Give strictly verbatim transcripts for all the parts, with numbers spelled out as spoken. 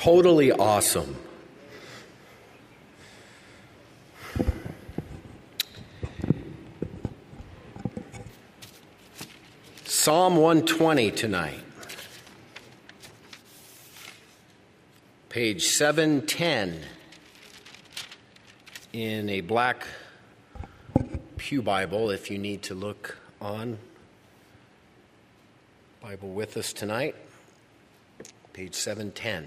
totally awesome. Psalm one twenty tonight. Page seven ten in a black pew Bible if you need to look on Bible with us tonight. Page seven ten.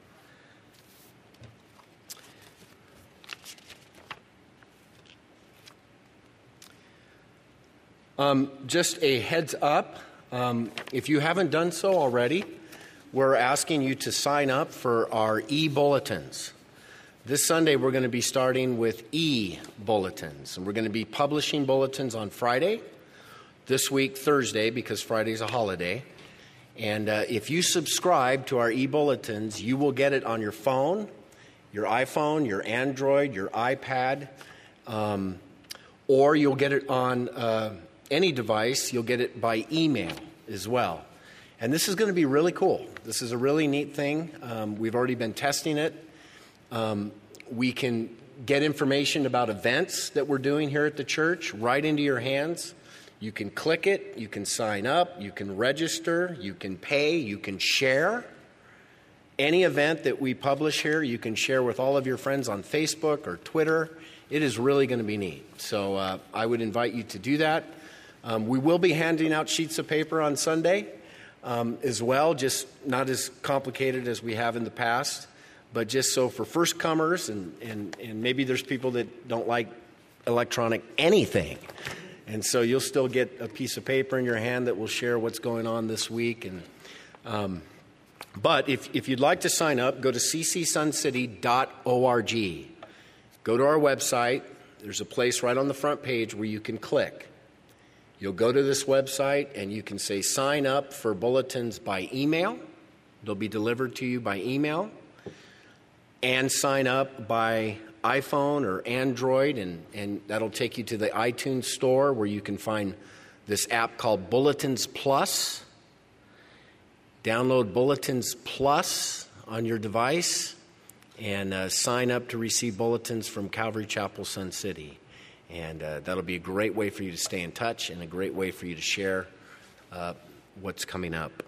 Um, just a heads up, um, if you haven't done so already, we're asking you to sign up for our e-bulletins. This Sunday we're going to be starting with e-bulletins, and we're going to be publishing bulletins on Friday, this week Thursday because Friday's a holiday. And uh, if you subscribe to our e-bulletins, you will get it on your phone, your iPhone, your Android, your iPad, um, or you'll get it on uh, any device. You'll get it by email as well. And this is going to be really cool. This is a really neat thing. Um, we've already been testing it. Um, we can get information about events that we're doing here at the church right into your hands. You can click it, you can sign up, you can register, you can pay, you can share. Any event that we publish here, you can share with all of your friends on Facebook or Twitter. It is really going to be neat. So uh, I would invite you to do that. Um, we will be handing out sheets of paper on Sunday um, as well, just not as complicated as we have in the past, but just so for first comers, and, and, and maybe there's people that don't like electronic anything. And so you'll still get a piece of paper in your hand that will share what's going on this week. And um, But if, if you'd like to sign up, go to c c sun city dot org. Go to our website. There's a place right on the front page where you can click. You'll go to this website and you can say sign up for bulletins by email. They'll be delivered to you by email. And sign up by iPhone or Android, and, and that'll take you to the iTunes store where you can find this app called Bulletins Plus. Download Bulletins Plus on your device and uh, sign up to receive bulletins from Calvary Chapel Sun City. And uh, that'll be a great way for you to stay in touch and a great way for you to share uh, what's coming up.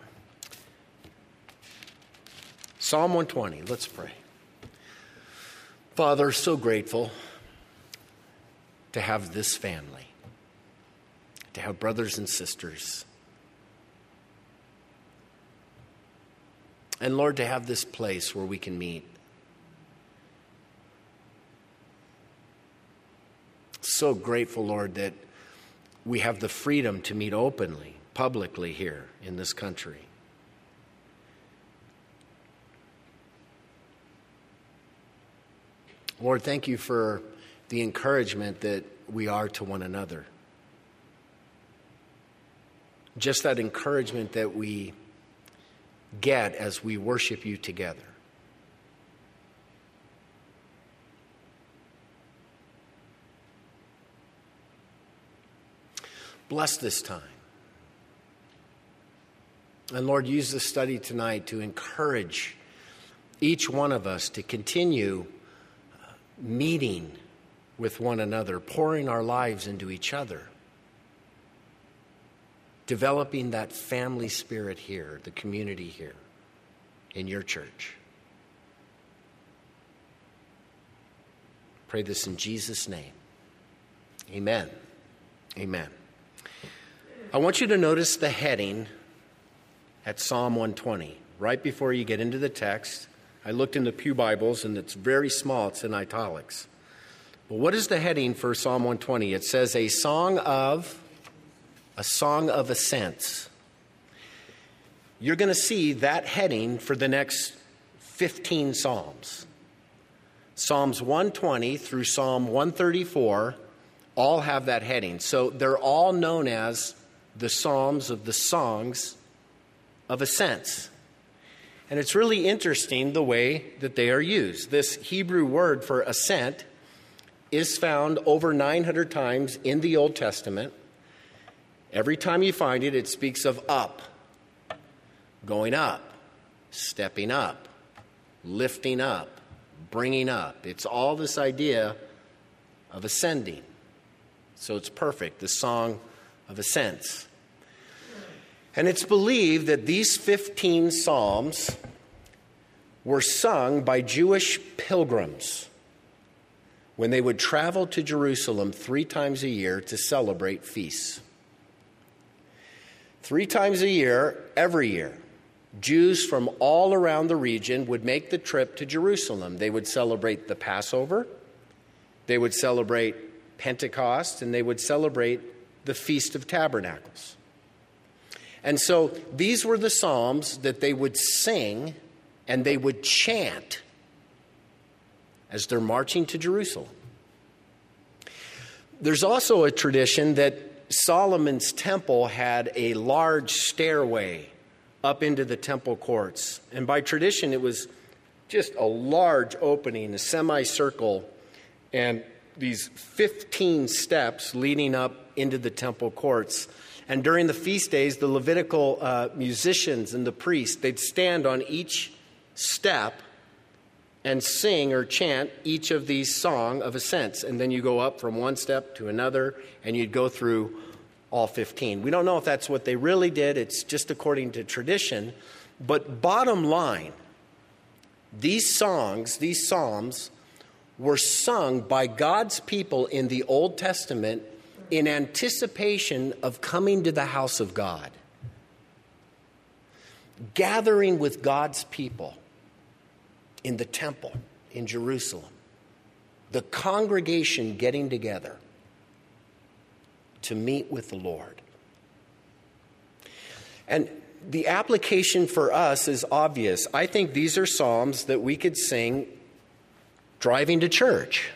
Psalm one twenty, let's pray. Father, so grateful to have this family, to have brothers and sisters, and Lord, to have this place where we can meet. So grateful, Lord, that we have the freedom to meet openly, publicly here in this country. Lord, thank you for the encouragement that we are to one another. Just that encouragement that we get as we worship you together. Bless this time. And Lord, use this study tonight to encourage each one of us to continue meeting with one another, pouring our lives into each other, developing that family spirit here, the community here in your church. Pray this in Jesus' name. Amen. Amen. I want you to notice the heading at Psalm one twenty. Right before you get into the text, I looked in the Pew Bibles, and it's very small. It's in italics. But what is the heading for Psalm one twenty? It says, a song of, a song of ascents. You're going to see that heading for the next fifteen Psalms. Psalms one twenty through Psalm one thirty-four all have that heading. So they're all known as the Psalms of the songs of ascents. And it's really interesting the way that they are used. This Hebrew word for ascent is found over nine hundred times in the Old Testament. Every time you find it, it speaks of up, going up, stepping up, lifting up, bringing up. It's all this idea of ascending. So it's perfect, the song of ascents. And it's believed that these fifteen psalms were sung by Jewish pilgrims when they would travel to Jerusalem three times a year to celebrate feasts. Three times a year, every year, Jews from all around the region would make the trip to Jerusalem. They would celebrate the Passover, they would celebrate Pentecost, and they would celebrate the Feast of Tabernacles. And so these were the psalms that they would sing and they would chant as they're marching to Jerusalem. There's also a tradition that Solomon's temple had a large stairway up into the temple courts. And by tradition, it was just a large opening, a semicircle, and these fifteen steps leading up into the temple courts. And during the feast days, the Levitical uh, musicians and the priests, they'd stand on each step and sing or chant each of these song of ascents. And then you go up from one step to another, and you'd go through all fifteen. We don't know if that's what they really did. It's just according to tradition. But bottom line, these songs, these psalms, were sung by God's people in the Old Testament in anticipation of coming to the house of God, gathering with God's people in the temple in Jerusalem, the congregation getting together to meet with the Lord. And the application for us is obvious. I think these are psalms that we could sing driving to church.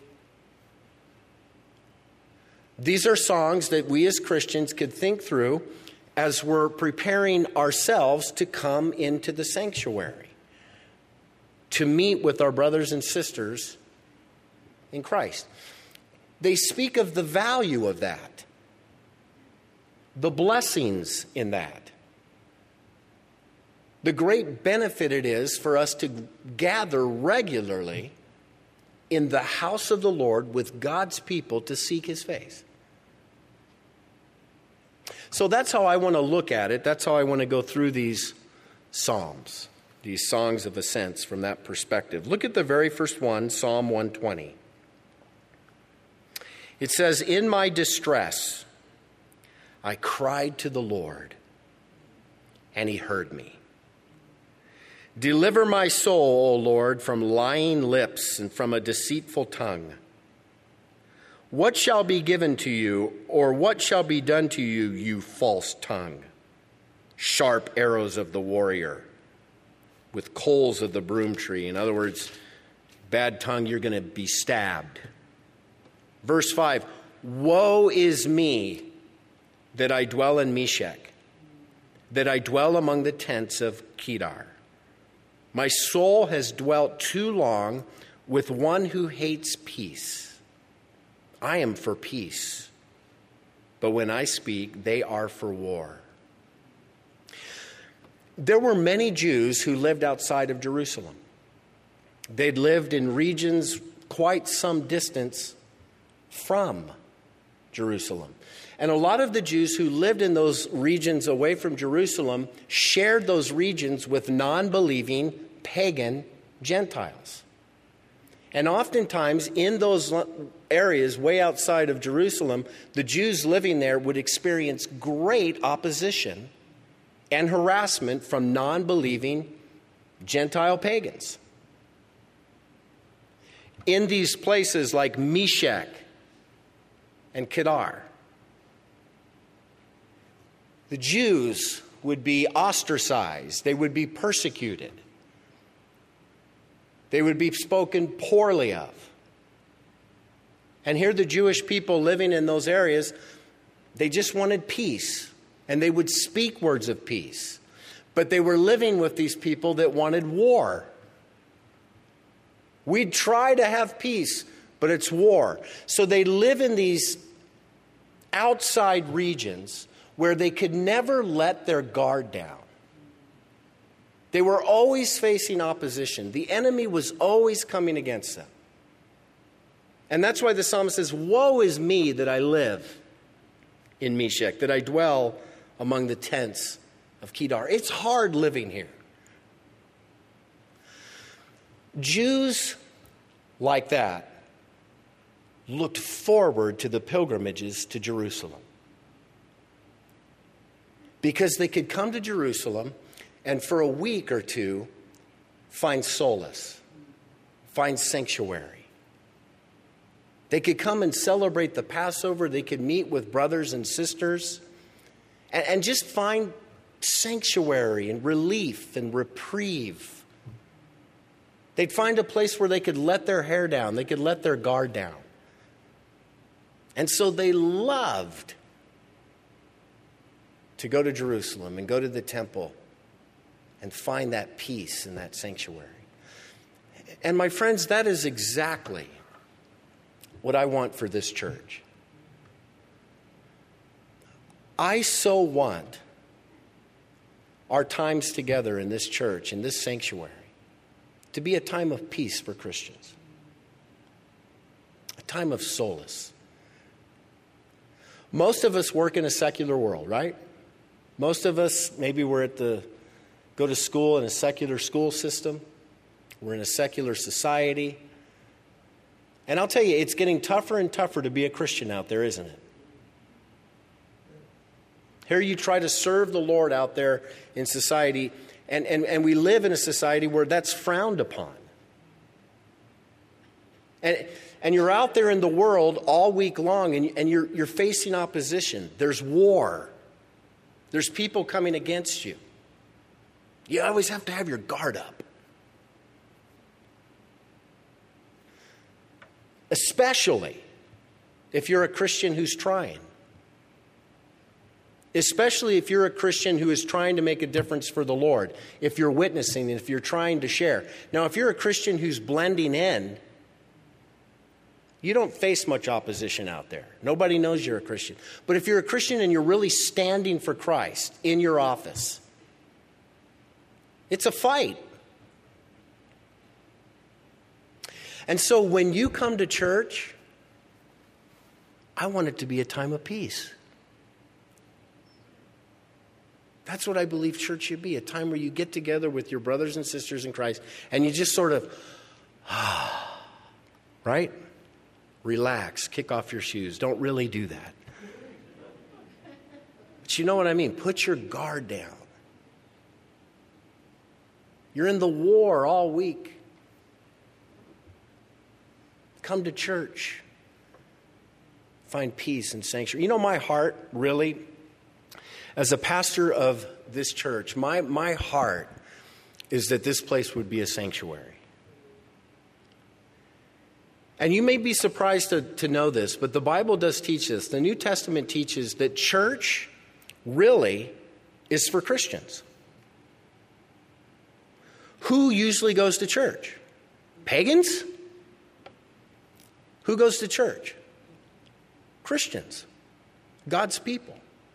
These are songs that we as Christians could think through as we're preparing ourselves to come into the sanctuary, to meet with our brothers and sisters in Christ. They speak of the value of that, the blessings in that, the great benefit it is for us to gather regularly in the house of the Lord with God's people to seek his face. So that's how I want to look at it. That's how I want to go through these psalms, these songs of ascents from that perspective. Look at the very first one, Psalm one twenty. It says, "In my distress, I cried to the Lord, and he heard me. Deliver my soul, O Lord, from lying lips and from a deceitful tongue. What shall be given to you, or what shall be done to you, you false tongue? Sharp arrows of the warrior, with coals of the broom tree." In other words, bad tongue, you're going to be stabbed. Verse five, "Woe is me that I dwell in Meshech, that I dwell among the tents of Kedar. My soul has dwelt too long with one who hates peace. I am for peace, but when I speak, they are for war." There were many Jews who lived outside of Jerusalem. They'd lived in regions quite some distance from Jerusalem. And a lot of the Jews who lived in those regions away from Jerusalem shared those regions with non-believing pagan Gentiles. And oftentimes in those areas way outside of Jerusalem, the Jews living there would experience great opposition and harassment from non-believing Gentile pagans. In these places like Meshech and Kedar, the Jews would be ostracized. They would be persecuted. They would be spoken poorly of. And here the Jewish people living in those areas, they just wanted peace. And they would speak words of peace. But they were living with these people that wanted war. We'd try to have peace, but it's war. So they live in these outside regions where they could never let their guard down. They were always facing opposition. The enemy was always coming against them. And that's why the psalmist says, woe is me that I live in Meshech, that I dwell among the tents of Kedar. It's hard living here. Jews like that looked forward to the pilgrimages to Jerusalem, because they could come to Jerusalem and for a week or two find solace, find sanctuary. They could come and celebrate the Passover. They could meet with brothers and sisters and, and just find sanctuary and relief and reprieve. They'd find a place where they could let their hair down. They could let their guard down. And so they loved to go to Jerusalem and go to the temple and find that peace and that sanctuary. And my friends, that is exactly what I want for this church. I so want our times together in this church, in this sanctuary, to be a time of peace for Christians, a time of solace. Most of us work in a secular world, right? Most of us, maybe we're at the, go to school in a secular school system. We're in a secular society. And I'll tell you, it's getting tougher and tougher to be a Christian out there, isn't it? Here you try to serve the Lord out there in society, and, and, and we live in a society where that's frowned upon. And, and you're out there in the world all week long, and, and you're, you're facing opposition. There's war. There's people coming against you. You always have to have your guard up. Especially if you're a Christian who's trying. Especially if you're a Christian who is trying to make a difference for the Lord. If you're witnessing, if you're trying to share. Now, if you're a Christian who's blending in, you don't face much opposition out there. Nobody knows you're a Christian. But if you're a Christian and you're really standing for Christ in your office, it's a fight. And so when you come to church, I want it to be a time of peace. That's what I believe church should be, a time where you get together with your brothers and sisters in Christ and you just sort of, right? Relax, kick off your shoes. Don't really do that. But you know what I mean? Put your guard down. You're in the war all week. Come to church. Find peace and sanctuary. You know, my heart, really, as a pastor of this church, my, my heart is that this place would be a sanctuary. And you may be surprised to, to know this, but the Bible does teach this. The New Testament teaches that church really is for Christians. Who usually goes to church? Pagans? Who goes to church? Christians. God's people.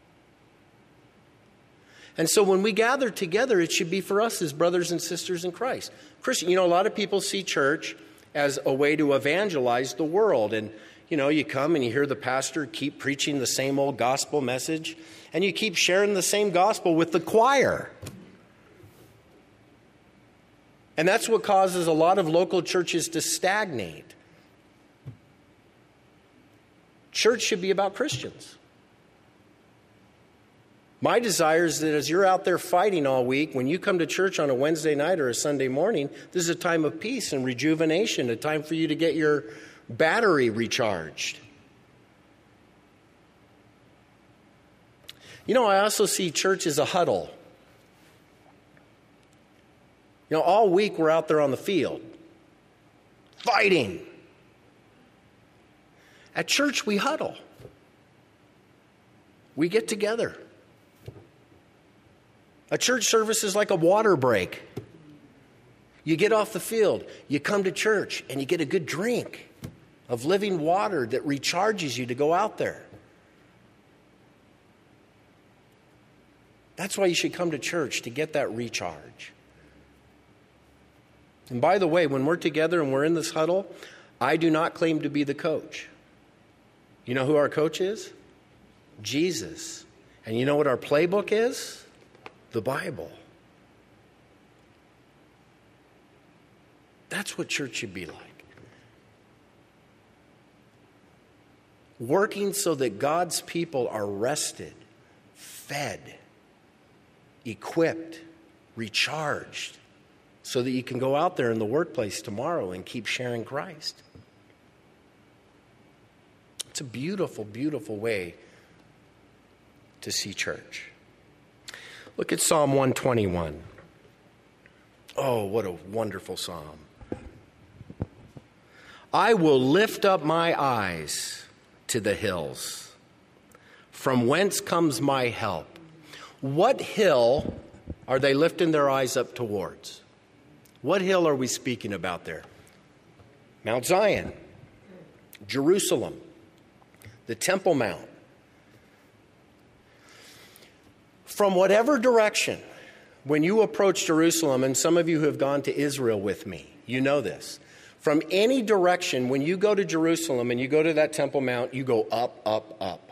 And so when we gather together, it should be for us as brothers and sisters in Christ. Christian, you know, a lot of people see church as a way to evangelize the world. And, you know, you come and you hear the pastor keep preaching the same old gospel message, and you keep sharing the same gospel with the choir. And that's what causes a lot of local churches to stagnate. Church should be about Christians. My desire is that as you're out there fighting all week, when you come to church on a Wednesday night or a Sunday morning, this is a time of peace and rejuvenation, a time for you to get your battery recharged. You know, I also see church as a huddle. You know, all week we're out there on the field, fighting. At church, we huddle. We get together. A church service is like a water break. You get off the field, you come to church, and you get a good drink of living water that recharges you to go out there. That's why you should come to church, to get that recharge. And by the way, when we're together and we're in this huddle, I do not claim to be the coach. You know who our coach is? Jesus. And you know what our playbook is? The Bible. That's what church should be like. Working so that God's people are rested, fed, equipped, recharged, so that you can go out there in the workplace tomorrow and keep sharing Christ. It's a beautiful, beautiful way to see church. Look at Psalm one twenty-one. Oh, what a wonderful psalm. I will lift up my eyes to the hills. From whence comes my help? What hill are they lifting their eyes up towards? What hill are we speaking about there? Mount Zion, Jerusalem, the Temple Mount. From whatever direction, when you approach Jerusalem, and some of you who have gone to Israel with me, you know this. From any direction, when you go to Jerusalem and you go to that Temple Mount, you go up, up, up.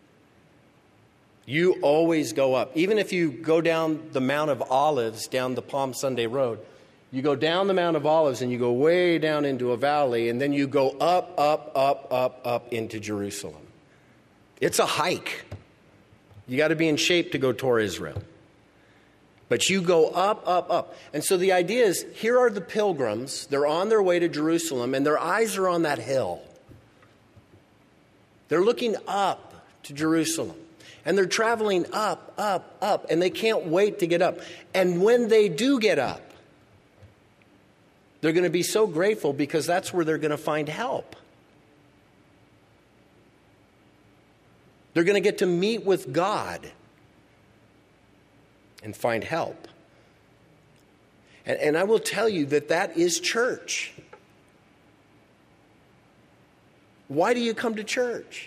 You always go up. Even if you go down the Mount of Olives, down the Palm Sunday Road, you go down the Mount of Olives and you go way down into a valley, and then you go up, up, up, up, up into Jerusalem. It's a hike. You got to be in shape to go tour Israel. But you go up, up, up. And so the idea is, here are the pilgrims. They're on their way to Jerusalem, and their eyes are on that hill. They're looking up to Jerusalem. And they're traveling up, up, up, and they can't wait to get up. And when they do get up, they're going to be so grateful, because that's where they're going to find help. They're going to get to meet with God and find help. And, and I will tell you that that is church. Why do you come to church?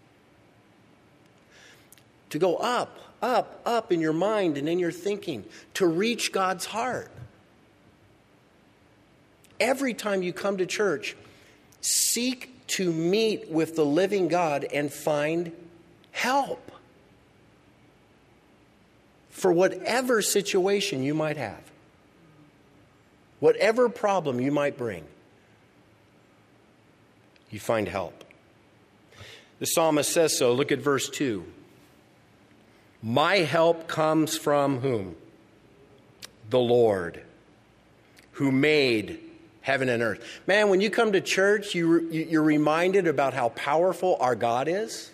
To go up, up, up in your mind and in your thinking, to reach God's heart. Every time you come to church, seek to meet with the living God and find help for whatever situation you might have, whatever problem you might bring. You find help. The psalmist says so. Look at verse two. My help comes from whom? The Lord, who made heaven and earth. Man, when you come to church, you, you're reminded about how powerful our God is.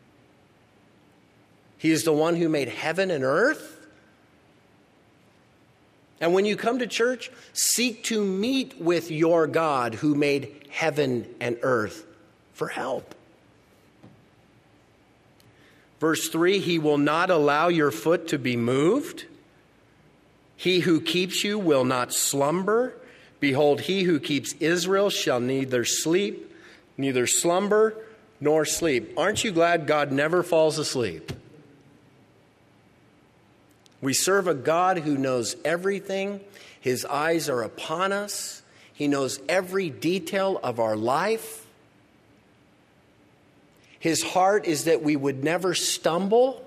He is the one who made heaven and earth. And when you come to church, seek to meet with your God who made heaven and earth for help. Verse three, he will not allow your foot to be moved. He who keeps you will not slumber. Behold, he who keeps Israel shall neither sleep, neither slumber nor sleep. Aren't you glad God never falls asleep? We serve a God who knows everything. His eyes are upon us. He knows every detail of our life. His heart is that we would never stumble.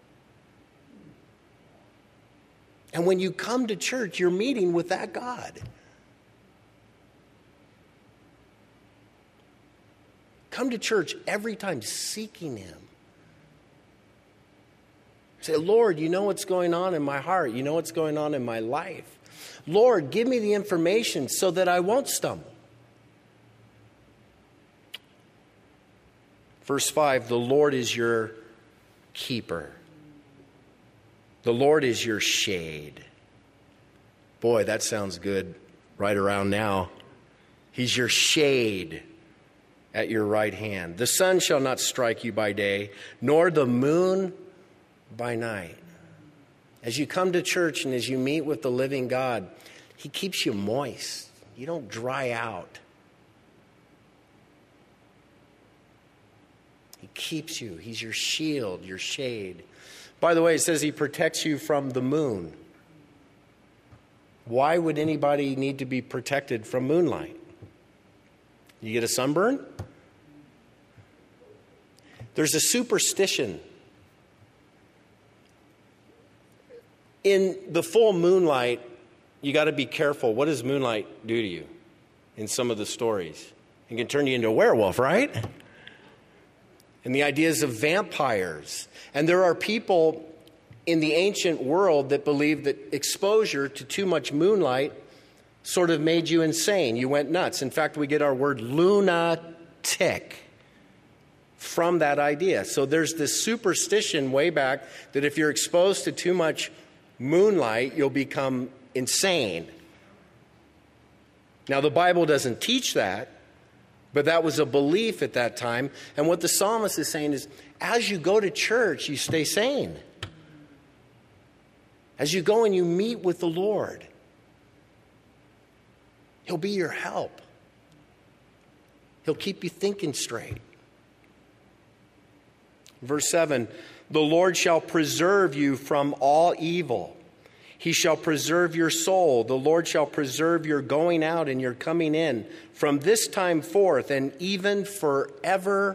And when you come to church, you're meeting with that God. Come to church every time seeking him. Say, Lord, you know what's going on in my heart. You know what's going on in my life. Lord, give me the information so that I won't stumble. Verse five, the Lord is your keeper. The Lord is your shade. Boy, that sounds good right around now. He's your shade at your right hand. The sun shall not strike you by day, nor the moon by night. As you come to church and as you meet with the living God, he keeps you moist. You don't dry out. He keeps you. He's your shield, your shade. By the way, it says he protects you from the moon. Why would anybody need to be protected from moonlight? You get a sunburn? There's a superstition. In the full moonlight, you got to be careful. What does moonlight do to you in some of the stories? It can turn you into a werewolf, right? And the ideas of vampires. And there are people in the ancient world that believed that exposure to too much moonlight sort of made you insane. You went nuts. In fact, we get our word lunatic from that idea. So there's this superstition way back that if you're exposed to too much moonlight, you'll become insane. Now, the Bible doesn't teach that, but that was a belief at that time. And what the psalmist is saying is, as you go to church, you stay sane. As you go and you meet with the Lord, He'll be your help. He'll keep you thinking straight. Verse seven, the Lord shall preserve you from all evil. He shall preserve your soul. The Lord shall preserve your going out and your coming in from this time forth and even forevermore.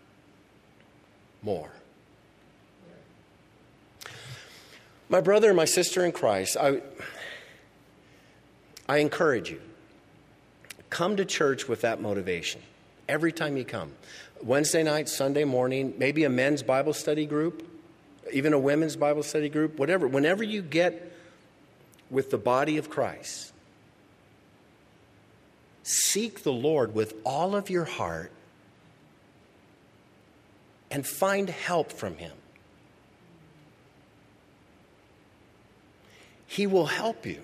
My brother and my sister in Christ, I, I encourage you, come to church with that motivation every time you come. Wednesday night, Sunday morning, maybe a men's Bible study group, even a women's Bible study group, whatever. Whenever you get with the body of Christ, seek the Lord with all of your heart and find help from Him. He will help you.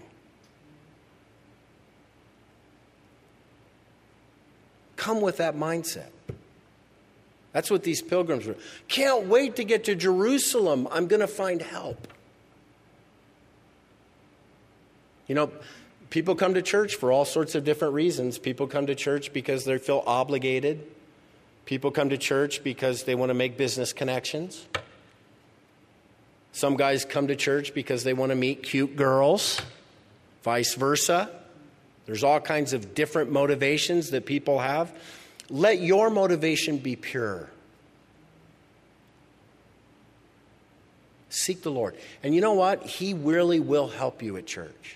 Come with that mindset. That's what these pilgrims were. Can't wait to get to Jerusalem. I'm going to find help. You know, people come to church for all sorts of different reasons. People come to church because they feel obligated. People come to church because they want to make business connections. Some guys come to church because they want to meet cute girls, vice versa. There's all kinds of different motivations that people have. Let your motivation be pure. Seek the Lord. And you know what? He really will help you at church.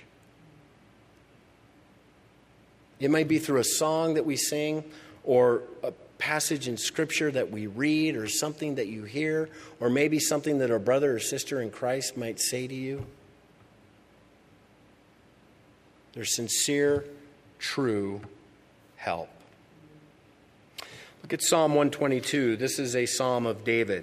It might be through a song that we sing or a passage in Scripture that we read or something that you hear or maybe something that a brother or sister in Christ might say to you. There's sincere, true help. Look at Psalm one twenty-two. This is a psalm of David.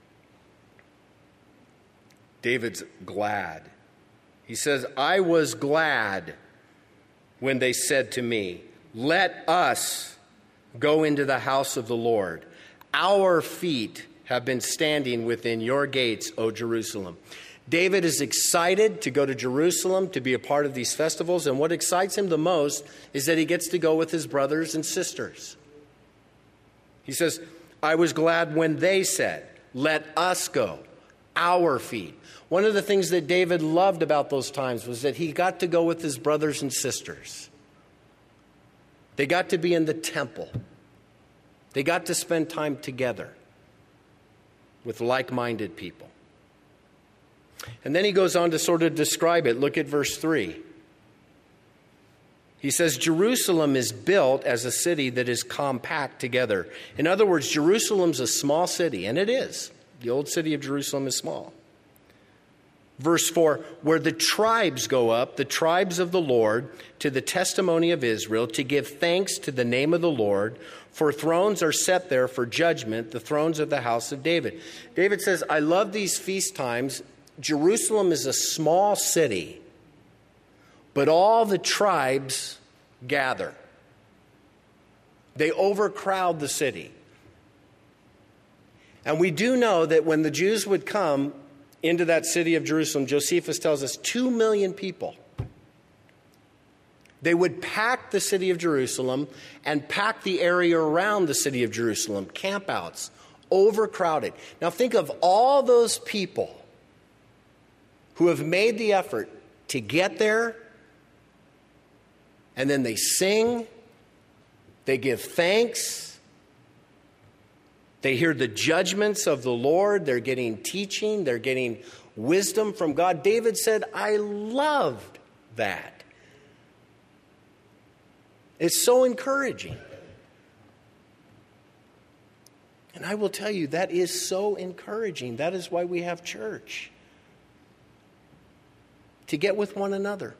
David's glad. He says, I was glad when they said to me, let us go into the house of the Lord. Our feet have been standing within your gates, O Jerusalem. David is excited to go to Jerusalem to be a part of these festivals. And what excites him the most is that he gets to go with his brothers and sisters. He says, I was glad when they said, let us go, our feet. One of the things that David loved about those times was that he got to go with his brothers and sisters. They got to be in the temple. They got to spend time together with like-minded people. And then he goes on to sort of describe it. Look at verse three. He says, Jerusalem is built as a city that is compact together. In other words, Jerusalem's a small city, and it is. The old city of Jerusalem is small. Verse four, where the tribes go up, the tribes of the Lord, to the testimony of Israel, to give thanks to the name of the Lord, for thrones are set there for judgment, the thrones of the house of David. David says, I love these feast times. Jerusalem is a small city, but all the tribes gather. They overcrowd the city. And we do know that when the Jews would come into that city of Jerusalem, Josephus tells us two million people. They would pack the city of Jerusalem and pack the area around the city of Jerusalem, campouts, overcrowded. Now think of all those people who have made the effort to get there and then they sing, they give thanks, they hear the judgments of the Lord, they're getting teaching, they're getting wisdom from God. David said, I loved that. It's so encouraging. And I will tell you, that is so encouraging. That is why we have church. To get with one another.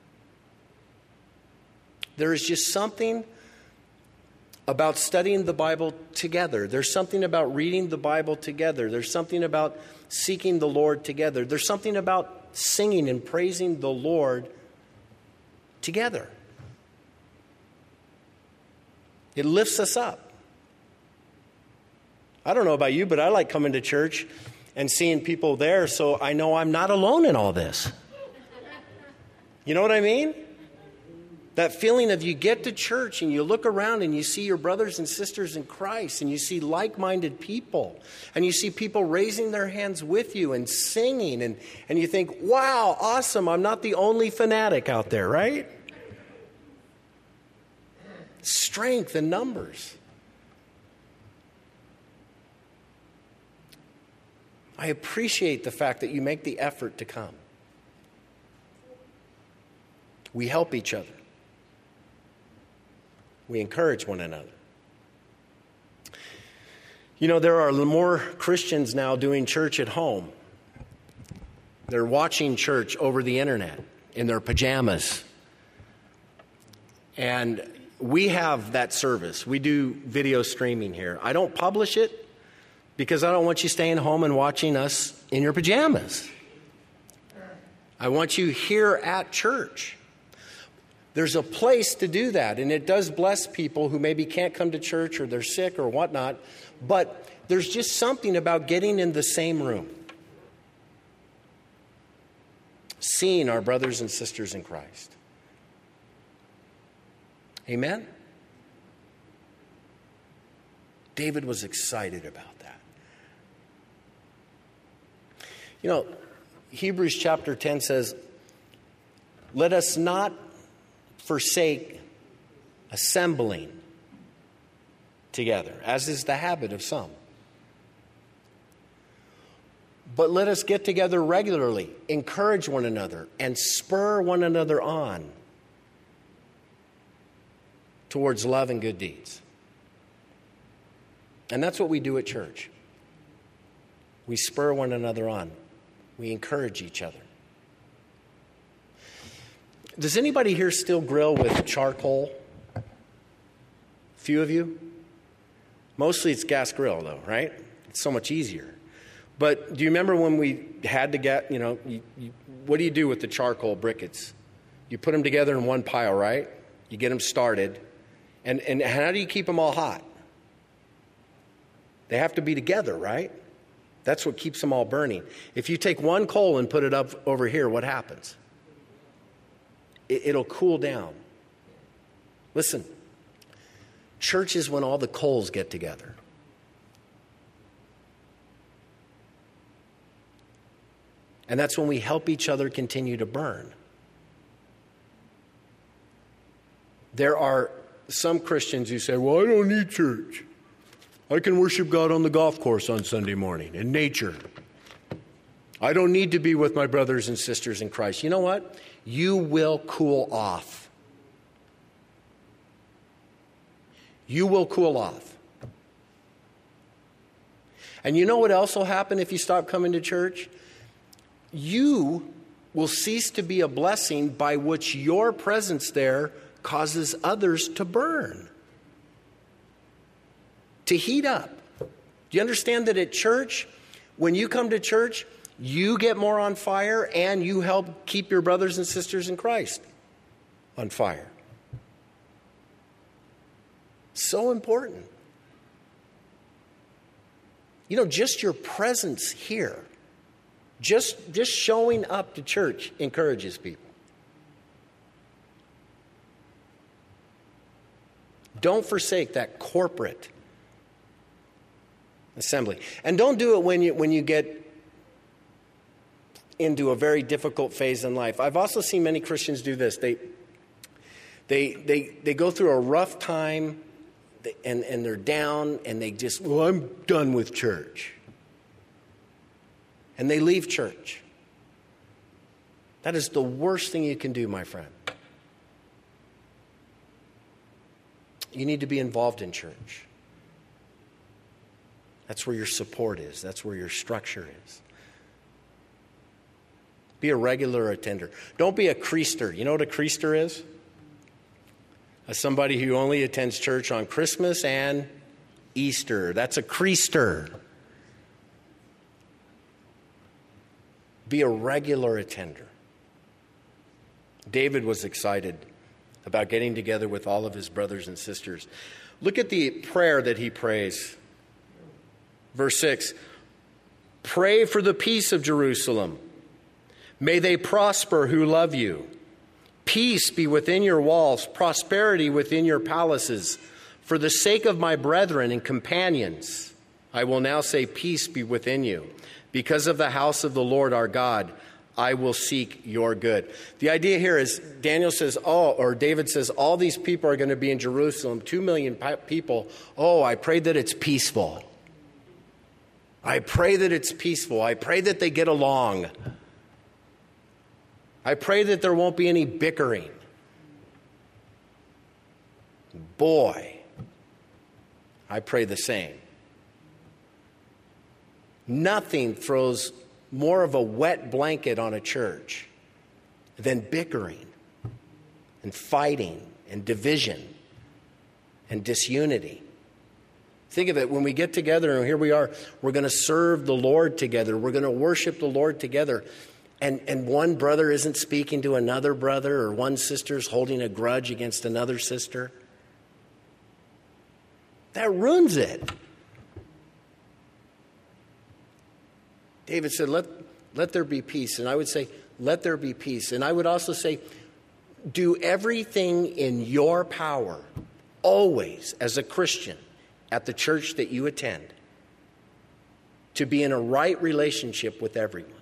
There is just something about studying the Bible together. There's something about reading the Bible together. There's something about seeking the Lord together. There's something about singing and praising the Lord together. It lifts us up. I don't know about you, but I like coming to church and seeing people there so I know I'm not alone in all this. You know what I mean? That feeling of you get to church and you look around and you see your brothers and sisters in Christ and you see like-minded people and you see people raising their hands with you and singing and, and you think, wow, awesome, I'm not the only fanatic out there, right? Strength in numbers. I appreciate the fact that you make the effort to come. We help each other. We encourage one another. You know, there are more Christians now doing church at home. They're watching church over the internet in their pajamas. And we have that service. We do video streaming here. I don't publish it because I don't want you staying home and watching us in your pajamas. I want you here at church. There's a place to do that, and it does bless people who maybe can't come to church or they're sick or whatnot, but there's just something about getting in the same room, seeing our brothers and sisters in Christ. Amen? David was excited about that. You know, Hebrews chapter ten says, let us not forsake assembling together, as is the habit of some. But let us get together regularly, encourage one another, and spur one another on towards love and good deeds. And that's what we do at church. We spur one another on. We encourage each other. Does anybody here still grill with charcoal? A few of you? Mostly it's gas grill, though, right? It's so much easier. But do you remember when we had to get, you know, you, you, what do you do with the charcoal briquettes? You put them together in one pile, right? You get them started. And, and how do you keep them all hot? They have to be together, right? That's what keeps them all burning. If you take one coal and put it up over here, what happens? It'll cool down. Listen, church is when all the coals get together. And that's when we help each other continue to burn. There are some Christians who say, well, I don't need church. I can worship God on the golf course on Sunday morning, in nature. I don't need to be with my brothers and sisters in Christ. You know what? You will cool off. You will cool off. And you know what else will happen if you stop coming to church? You will cease to be a blessing by which your presence there causes others to burn, to heat up. Do you understand that at church, when you come to church, you get more on fire and you help keep your brothers and sisters in Christ on fire? So important. You know, just your presence here, just, just showing up to church encourages people. Don't forsake that corporate assembly. And don't do it when you when you get into a very difficult phase in life. I've also seen many Christians do this. They They, they, they go through a rough time and, and they're down and they just, well, I'm done with church. And they leave church. That is the worst thing you can do, my friend. You need to be involved in church. That's where your support is. That's where your structure is. Be a regular attender. Don't be a creaster. You know what a creaster is? As somebody who only attends church on Christmas and Easter. That's a creaster. Be a regular attender. David was excited about getting together with all of his brothers and sisters. Look at the prayer that he prays. Verse six, pray for the peace of Jerusalem. May they prosper who love you. Peace be within your walls, prosperity within your palaces. For the sake of my brethren and companions, I will now say peace be within you. Because of the house of the Lord our God, I will seek your good. The idea here is Daniel says, oh, or David says, all these people are going to be in Jerusalem, two million people. Oh, I pray that it's peaceful. I pray that it's peaceful. I pray that they get along. I pray that there won't be any bickering. Boy, I pray the same. Nothing throws more of a wet blanket on a church than bickering and fighting and division and disunity. Think of it, when we get together, and here we are, we're going to serve the Lord together. We're going to worship the Lord together. And, and one brother isn't speaking to another brother, or one sister's holding a grudge against another sister. That ruins it. David said, let, let there be peace. And I would say, let there be peace. And I would also say, do everything in your power, always as a Christian, at the church that you attend, to be in a right relationship with everyone.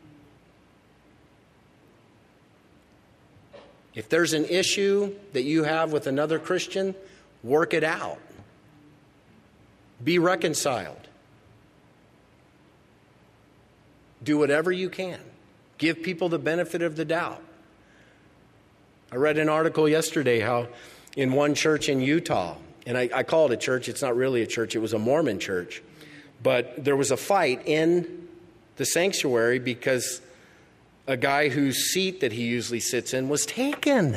If there's an issue that you have with another Christian, work it out. Be reconciled. Do whatever you can. Give people the benefit of the doubt. I read an article yesterday how in one church in Utah, and I, I call it a church, it's not really a church, it was a Mormon church, but there was a fight in the sanctuary because a guy whose seat that he usually sits in was taken.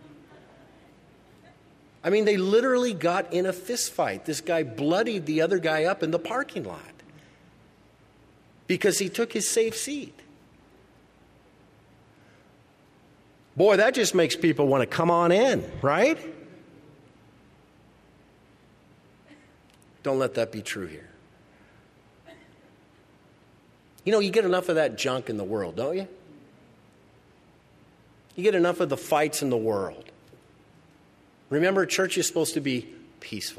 I mean, they literally got in a fist fight. This guy bloodied the other guy up in the parking lot because he took his safe seat. Boy, that just makes people want to come on in, right? Don't let that be true here. You know, you get enough of that junk in the world, don't you? You get enough of the fights in the world. Remember, church is supposed to be peaceful.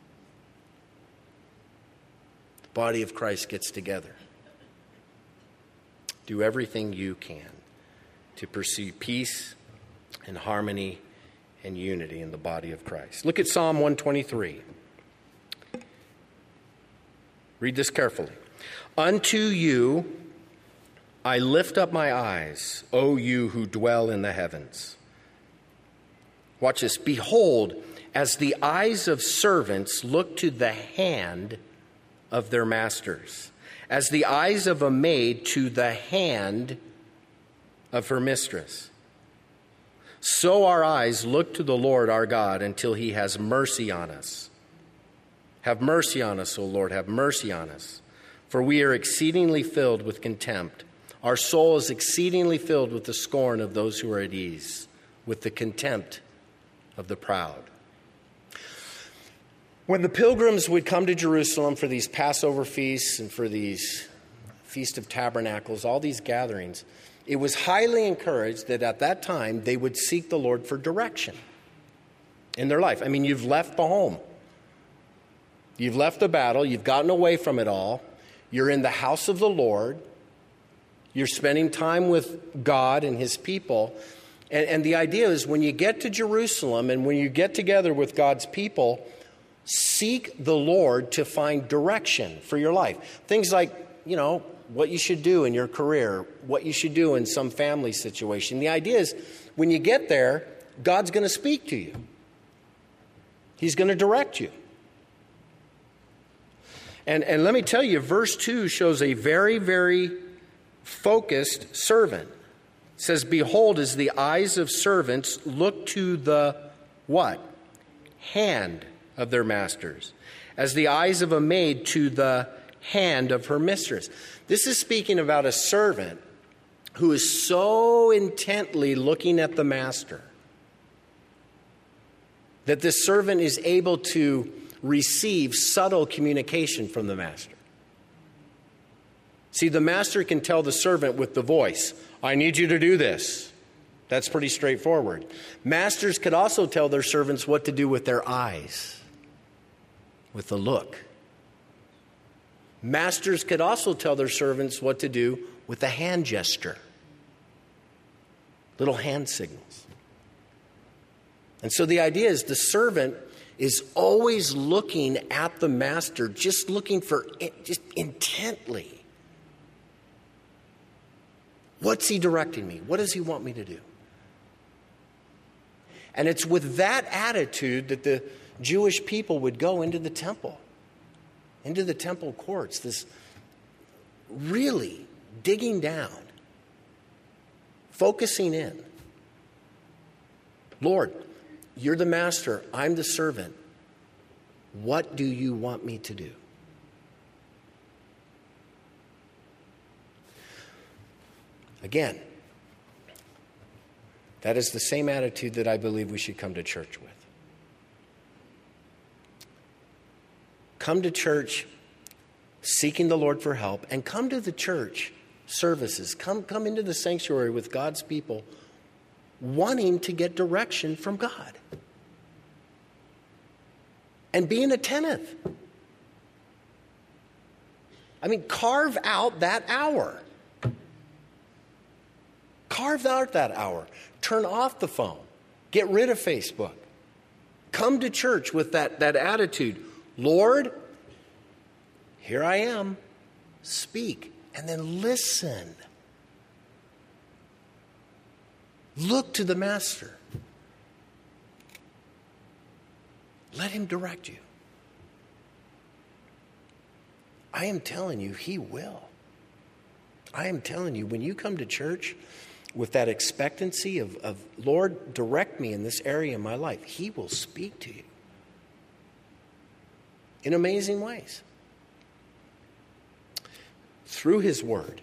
The body of Christ gets together. Do everything you can to pursue peace and harmony and unity in the body of Christ. Look at Psalm one twenty-three. Read this carefully. Unto you I lift up my eyes, O you who dwell in the heavens. Watch this. Behold, as the eyes of servants look to the hand of their masters, as the eyes of a maid to the hand of her mistress, so our eyes look to the Lord our God until he has mercy on us. Have mercy on us, O Lord, have mercy on us. For we are exceedingly filled with contempt. Our soul is exceedingly filled with the scorn of those who are at ease, with the contempt of the proud. When the pilgrims would come to Jerusalem for these Passover feasts and for these Feast of Tabernacles, all these gatherings, it was highly encouraged that at that time they would seek the Lord for direction in their life. I mean, you've left the home. You've left the battle. You've gotten away from it all. You're in the house of the Lord. You're spending time with God and his people. And, and the idea is when you get to Jerusalem and when you get together with God's people, seek the Lord to find direction for your life. Things like, you know, what you should do in your career, what you should do in some family situation. The idea is when you get there, God's going to speak to you. He's going to direct you. And, and let me tell you, verse two shows a very, very focused servant. It says, behold, as the eyes of servants look to the what? Hand of their masters. As the eyes of a maid to the hand of her mistress. This is speaking about a servant who is so intently looking at the master that this servant is able to receive subtle communication from the master. See, the master can tell the servant with the voice, I need you to do this. That's pretty straightforward. Masters could also tell their servants what to do with their eyes, with the look. Masters could also tell their servants what to do with a hand gesture, little hand signals. And so the idea is the servant is always looking at the master, just looking for, just intently. What's he directing me? What does he want me to do? And it's with that attitude that the Jewish people would go into the temple, into the temple courts, this really digging down, focusing in. Lord, you're the master, I'm the servant. What do you want me to do? Again, that is the same attitude that I believe we should come to church with. Come to church seeking the Lord for help, and come to the church services. Come, come into the sanctuary with God's people wanting to get direction from God. And being attentive. I mean, carve out that hour. Carve out that hour. Turn off the phone. Get rid of Facebook. Come to church with that, that attitude. Lord, here I am. Speak. And then listen. Look to the master. Let him direct you. I am telling you, he will. I am telling you, when you come to church with that expectancy of, of, Lord, direct me in this area of my life, he will speak to you in amazing ways. Through his word.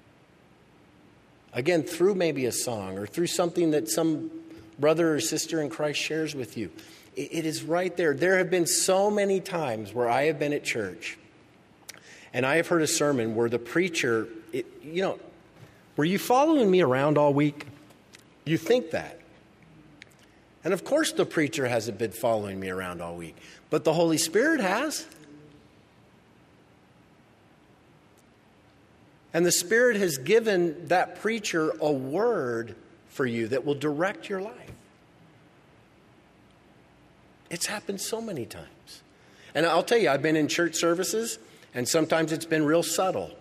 Again, through maybe a song or through something that some brother or sister in Christ shares with you. It, it is right there. There have been so many times where I have been at church and I have heard a sermon where the preacher, it, you know, were you following me around all week? You think that. And of course the preacher hasn't been following me around all week, but the Holy Spirit has. And the Spirit has given that preacher a word for you that will direct your life. It's happened so many times. And I'll tell you, I've been in church services, and sometimes it's been real subtle.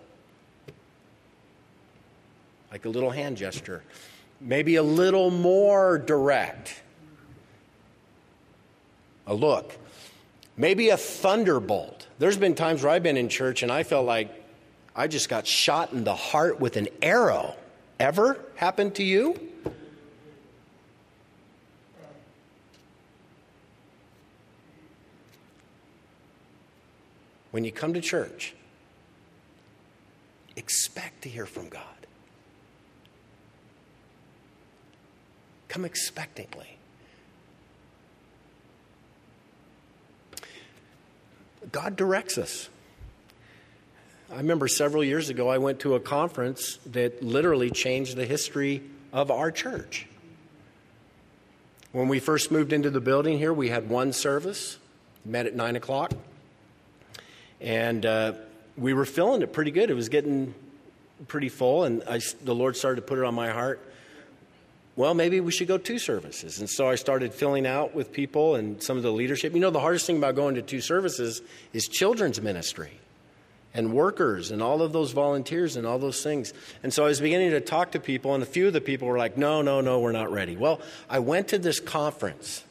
Like a little hand gesture. Maybe a little more direct. A look. Maybe a thunderbolt. There's been times where I've been in church and I felt like I just got shot in the heart with an arrow. Ever happened to you? When you come to church, expect to hear from God. Come expectantly. God directs us. I remember several years ago, I went to a conference that literally changed the history of our church. When we first moved into the building here, we had one service, met at nine o'clock. And uh, we were filling it pretty good. It was getting pretty full, and I, the Lord started to put it on my heart. well, maybe we should go two services. And so I started filling out with people and some of the leadership. You know, the hardest thing about going to two services is children's ministry and workers and all of those volunteers and all those things. And so I was beginning to talk to people, and a few of the people were like, no, no, no, we're not ready. Well, I went to this conference,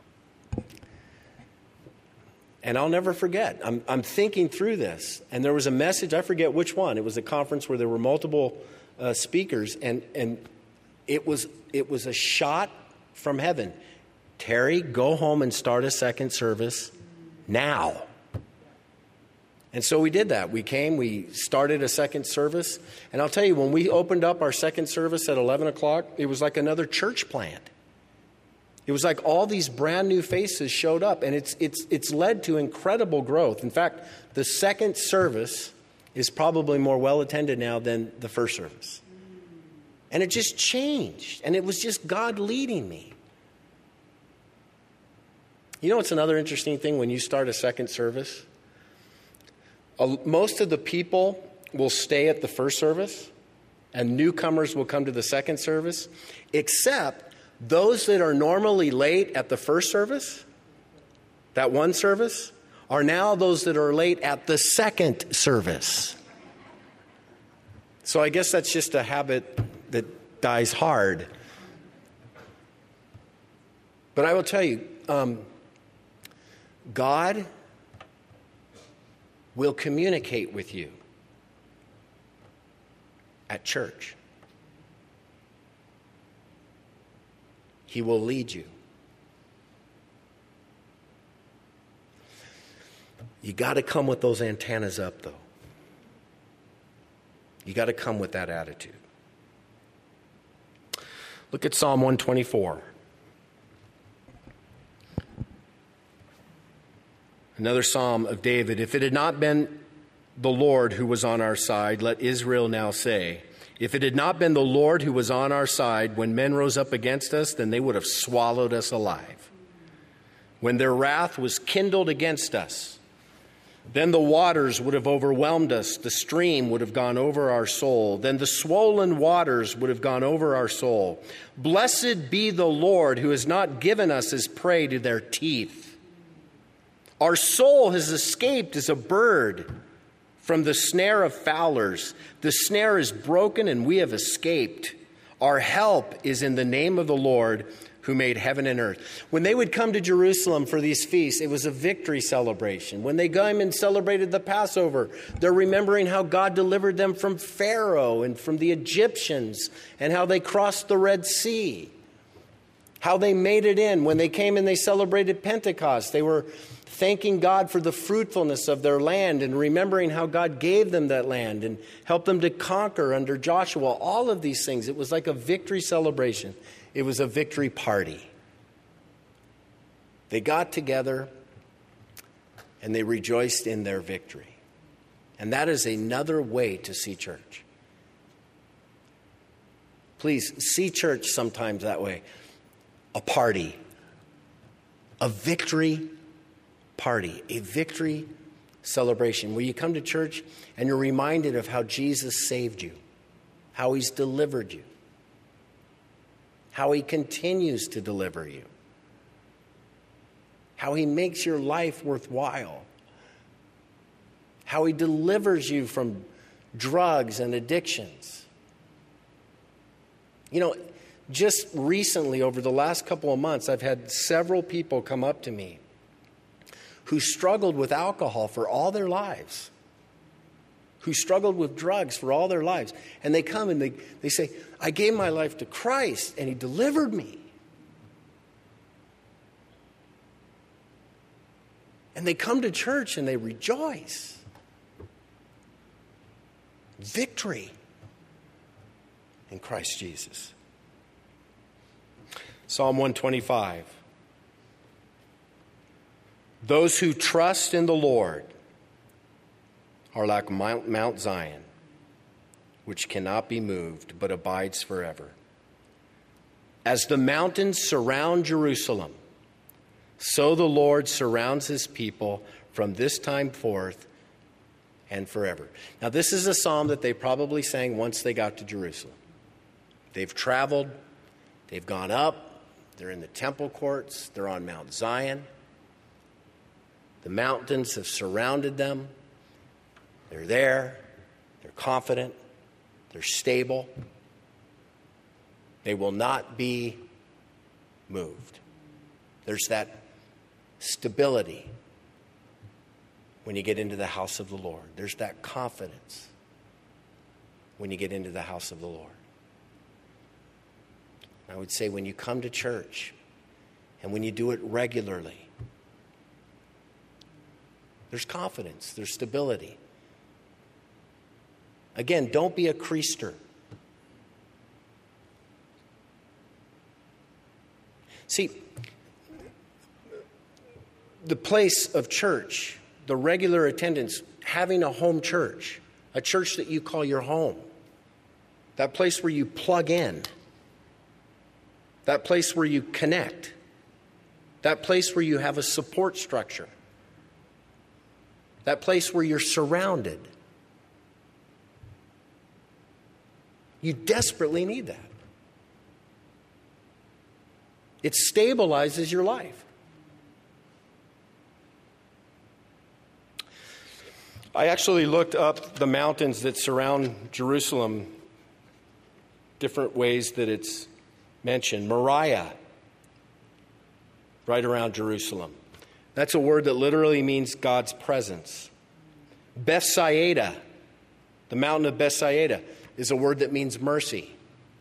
and I'll never forget. I'm, I'm thinking through this, and there was a message, I forget which one. It was a conference where there were multiple uh, speakers, and, and it was it was a shot from heaven. Terry, go home and start a second service now. And so we did that. We came, we started a second service. And I'll tell you, when we opened up our second service at eleven o'clock, it was like another church plant. It was like all these brand new faces showed up, and it's it's it's led to incredible growth. In fact, the second service is probably more well attended now than the first service. And it just changed, and it was just God leading me. You know what's another interesting thing when you start a second service? Most of the people will stay at the first service, and newcomers will come to the second service, except those that are normally late at the first service, that one service, are now those that are late at the second service. So I guess that's just a habit that dies hard. But I will tell you, um, God will communicate with you at church. He will lead you. You got to come with those antennas up, though. You got to come with that attitude. Look at Psalm one twenty-four. Another psalm of David. If it had not been the Lord who was on our side, let Israel now say, if it had not been the Lord who was on our side, when men rose up against us, then they would have swallowed us alive. When their wrath was kindled against us, then the waters would have overwhelmed us. The stream would have gone over our soul. Then the swollen waters would have gone over our soul. Blessed be the Lord who has not given us as prey to their teeth. Our soul has escaped as a bird from the snare of fowlers. The snare is broken and we have escaped. Our help is in the name of the Lord who made heaven and earth. When they would come to Jerusalem for these feasts, it was a victory celebration. When they came and celebrated the Passover, they're remembering how God delivered them from Pharaoh and from the Egyptians and how they crossed the Red Sea, how they made it in. When they came and they celebrated Pentecost, they were thanking God for the fruitfulness of their land and remembering how God gave them that land and helped them to conquer under Joshua. All of these things, it was like a victory celebration. It was a victory party. They got together and they rejoiced in their victory. And that is another way to see church. Please see church sometimes that way. A party. A victory party. A victory celebration where you come to church and you're reminded of how Jesus saved you, how he's delivered you, how he continues to deliver you, how he makes your life worthwhile, how he delivers you from drugs and addictions. You know, just recently, over the last couple of months, I've had several people come up to me who struggled with alcohol for all their lives, who struggled with drugs for all their lives. And they come and they, they say, I gave my life to Christ and he delivered me. And they come to church and they rejoice. Victory in Christ Jesus. Psalm one twenty-five. Those who trust in the Lord are like Mount, Mount Zion, which cannot be moved, but abides forever. As the mountains surround Jerusalem, so the Lord surrounds his people from this time forth and forever. Now, this is a psalm that they probably sang once they got to Jerusalem. They've traveled, They've gone up. They're in the temple courts. They're on Mount Zion. The mountains have surrounded them. They're there. They're confident. They're stable. They will not be moved. There's that stability when you get into the house of the Lord. There's that confidence when you get into the house of the Lord. I would say when you come to church and when you do it regularly, there's confidence, there's stability. Again, don't be a creaster. See, the place of church, the regular attendance, having a home church, a church that you call your home, that place where you plug in, that place where you connect, that place where you have a support structure, that place where you're surrounded. You desperately need that. It stabilizes your life. I actually looked up the mountains that surround Jerusalem, different ways that it's mentioned. Moriah, right around Jerusalem. That's a word that literally means God's presence. Bethsaida, the mountain of Bethsaida, is a word that means mercy.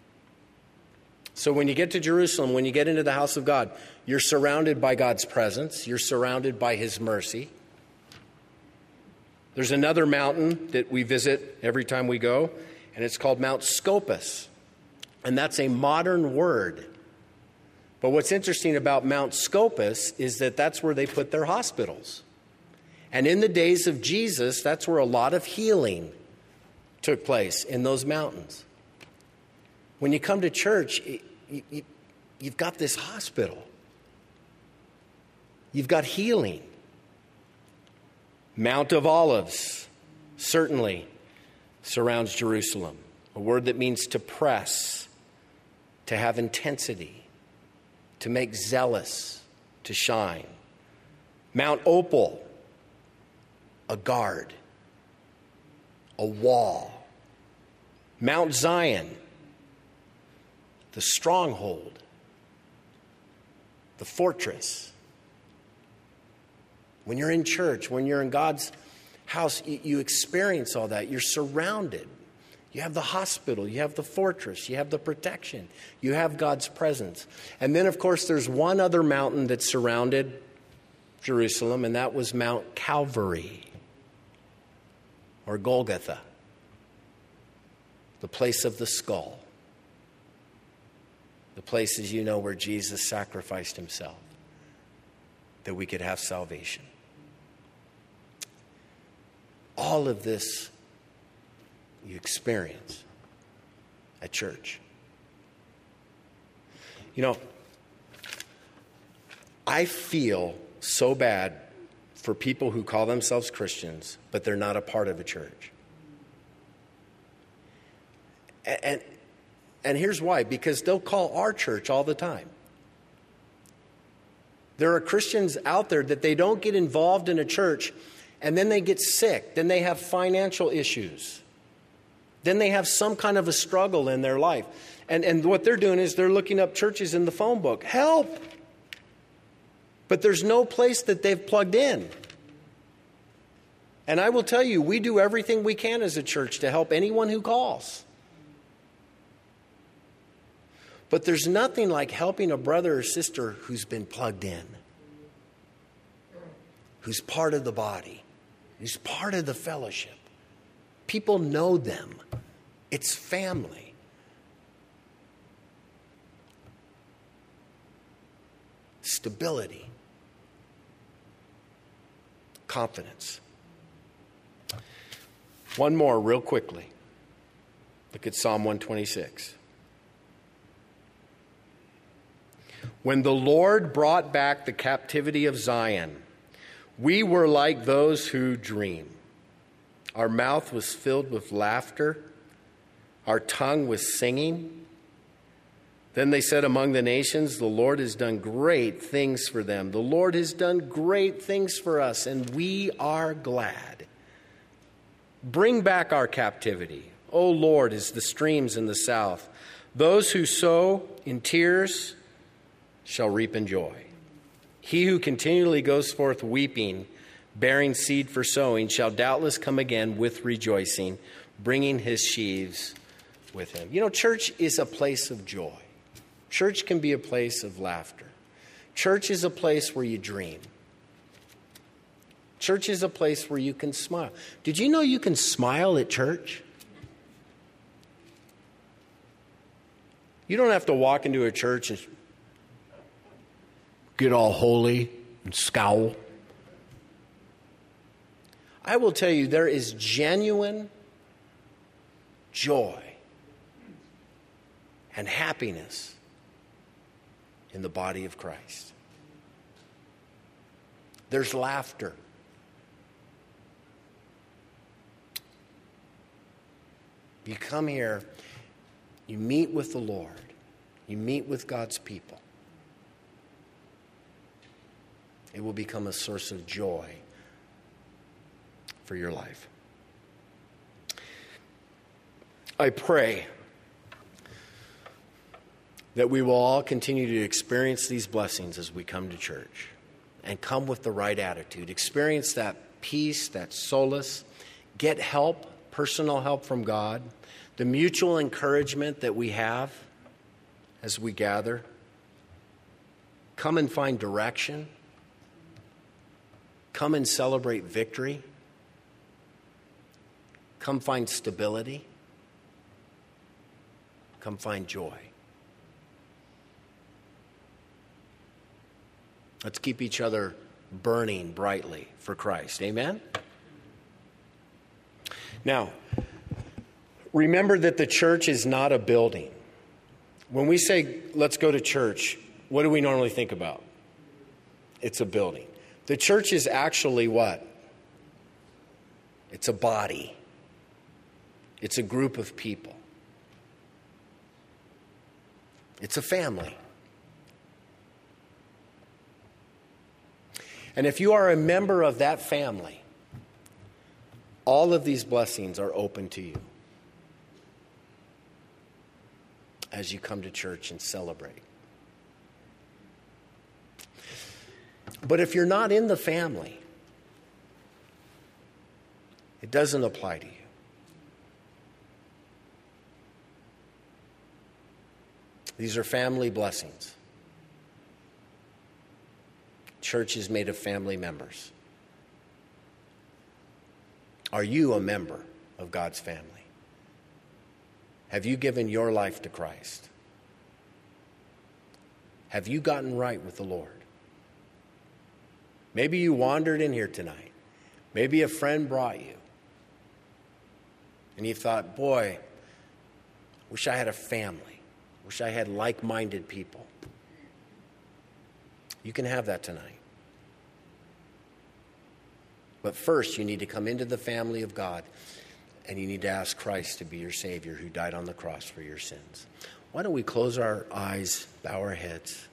So when you get to Jerusalem, when you get into the house of God, you're surrounded by God's presence. You're surrounded by his mercy. There's another mountain that we visit every time we go, and it's called Mount Scopus. And that's a modern word. But what's interesting about Mount Scopus is that that's where they put their hospitals. And in the days of Jesus, that's where a lot of healing took place, in those mountains. When you come to church, you, you, you've got this hospital. You've got healing. Mount of Olives certainly surrounds Jerusalem. A word that means to press, to have intensity, to make zealous, to shine. Mount Opal, a guard, a wall. Mount Zion, the stronghold, the fortress. When you're in church, when you're in God's house, you, you experience all that. You're surrounded. You have the hospital, you have the fortress, you have the protection, you have God's presence. And then, of course, there's one other mountain that surrounded Jerusalem, and that was Mount Calvary, or Golgotha, the place of the skull, the place, as you know, where Jesus sacrificed himself, that we could have salvation. All of this you experience at church. You know, I feel so bad for people who call themselves Christians, but they're not a part of a church. And, and, and here's why. Because they'll call our church all the time. There are Christians out there that they don't get involved in a church, and then they get sick. Then they have financial issues. Then they have some kind of a struggle in their life. And, and what they're doing is they're looking up churches in the phone book. Help! But there's no place that they've plugged in. And I will tell you, we do everything we can as a church to help anyone who calls. But there's nothing like helping a brother or sister who's been plugged in, who's part of the body, who's part of the fellowship. People know them. It's family. Stability. Confidence. One more real quickly. Look at Psalm one twenty-six. When the Lord brought back the captivity of Zion, we were like those who dream. Our mouth was filled with laughter. Our tongue was singing. Then they said among the nations, the Lord has done great things for them. The Lord has done great things for us, and we are glad. Bring back our captivity, O Lord, as the streams in the south. Those who sow in tears shall reap in joy. He who continually goes forth weeping, bearing seed for sowing, shall doubtless come again with rejoicing, bringing his sheaves with him. You know, church is a place of joy. Church can be a place of laughter. Church is a place where you dream. Church is a place where you can smile. Did you know you can smile at church? You don't have to walk into a church and get all holy and scowl. I will tell you, there is genuine joy and happiness in the body of Christ. There's laughter. You come here, you meet with the Lord, you meet with God's people. It will become a source of joy for your life. I pray that we will all continue to experience these blessings as we come to church and come with the right attitude. Experience that peace, that solace. Get help, personal help from God. The mutual encouragement that we have as we gather. Come and find direction. Come and celebrate victory. Come find stability. Come find joy. Let's keep each other burning brightly for Christ. Amen? Now, remember that the church is not a building. When we say, let's go to church, what do we normally think about? It's a building. The church is actually what? It's a body. It's a group of people. It's a family. And if you are a member of that family, all of these blessings are open to you as you come to church and celebrate. But if you're not in the family, it doesn't apply to you. These are family blessings. Church is made of family members. Are you a member of God's family? Have you given your life to Christ? Have you gotten right with the Lord? Maybe you wandered in here tonight. Maybe a friend brought you. And you thought, boy, wish I had a family. Wish I had like-minded people. You can have that tonight. But first, you need to come into the family of God, and you need to ask Christ to be your Savior who died on the cross for your sins. Why don't we close our eyes, bow our heads?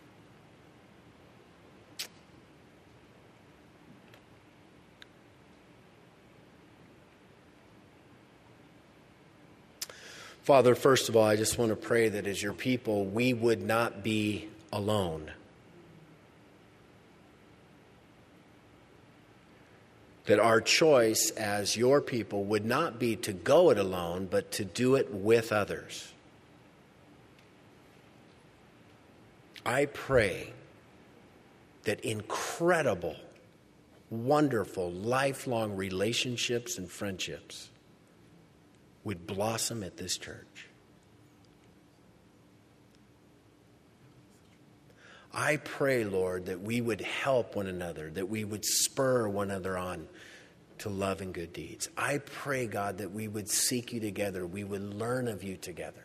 Father, first of all, I just want to pray that as your people, we would not be alone. That our choice as your people would not be to go it alone, but to do it with others. I pray that incredible, wonderful, lifelong relationships and friendships would blossom at this church. I pray, Lord, that we would help one another, that we would spur one another on to love and good deeds. I pray, God, that we would seek you together, we would learn of you together.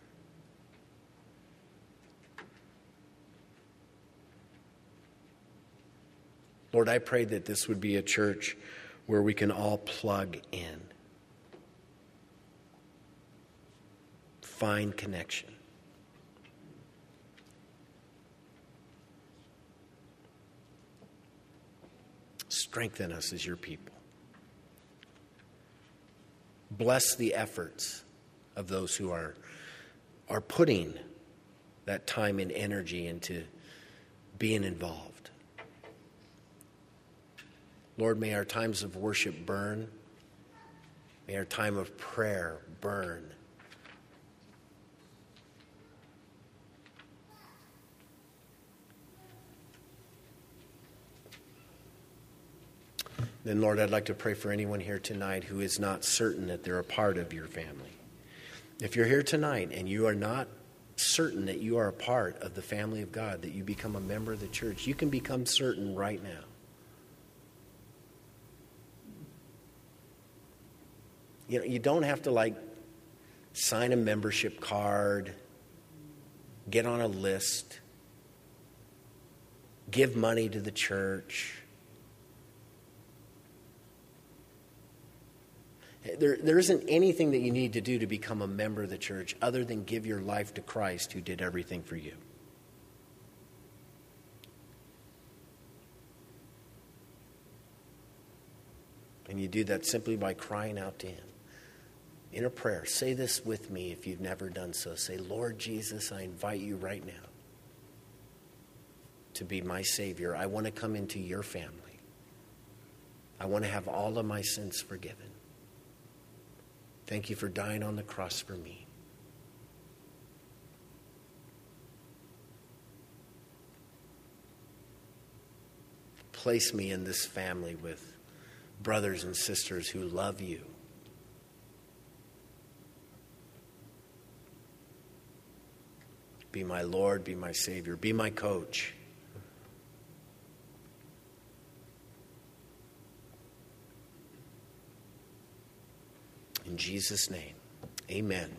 Lord, I pray that this would be a church where we can all plug in. Find connection. Strengthen us as your people. Bless the efforts of those who are, are putting that time and energy into being involved. Lord, may our times of worship burn. May our time of prayer burn. Then, Lord, I'd like to pray for anyone here tonight who is not certain that they're a part of your family. If you're here tonight and you are not certain that you are a part of the family of God, that you become a member of the church, you can become certain right now. You know, you don't have to, like, sign a membership card, get on a list, give money to the church. There, there isn't anything that you need to do to become a member of the church other than give your life to Christ who did everything for you. And you do that simply by crying out to him. In a prayer, say this with me if you've never done so. Say, Lord Jesus, I invite you right now to be my Savior. I want to come into your family. I want to have all of my sins forgiven. Thank you for dying on the cross for me. Place me in this family with brothers and sisters who love you. Be my Lord, be my Savior, be my coach. In Jesus' name, amen.